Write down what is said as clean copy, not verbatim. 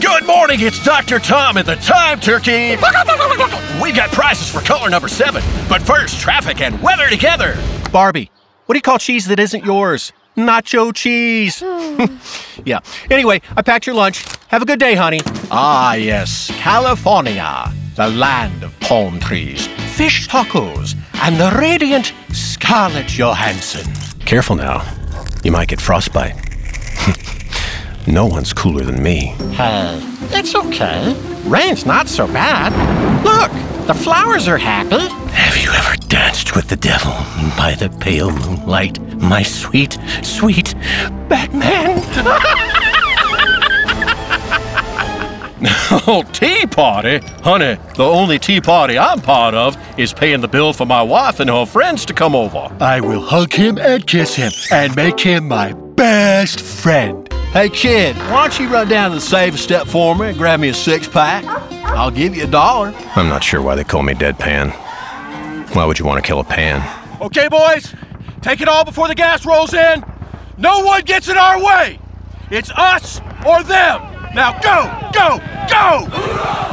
Good morning, it's Dr. Tom at the Time Turkey. We got prizes for caller number 7. But first, traffic and weather together. Barbie, what do you call cheese that isn't yours? Nacho cheese. Yeah. Anyway, I packed your lunch. Have a good day, honey. Ah, yes. California, the land of palm trees, fish tacos, and the radiant Scarlett Johansson. Careful now. You might get frostbite. No one's cooler than me. Hey, it's okay. Rain's not so bad. Look, the flowers are happy. Have you ever danced with the devil by the pale moonlight, my sweet, sweet Batman? Oh, tea party? Honey, the only tea party I'm part of is paying the bill for my wife and her friends to come over. I will hug him and kiss him and make him my best friend. Hey, kid, why don't you run down to the safe step for me and grab me a 6-pack? I'll give you $1. I'm not sure why they call me Deadpan. Why would you want to kill a pan? Okay, boys, take it all before the gas rolls in. No one gets in our way. It's us or them. Now go, go, go!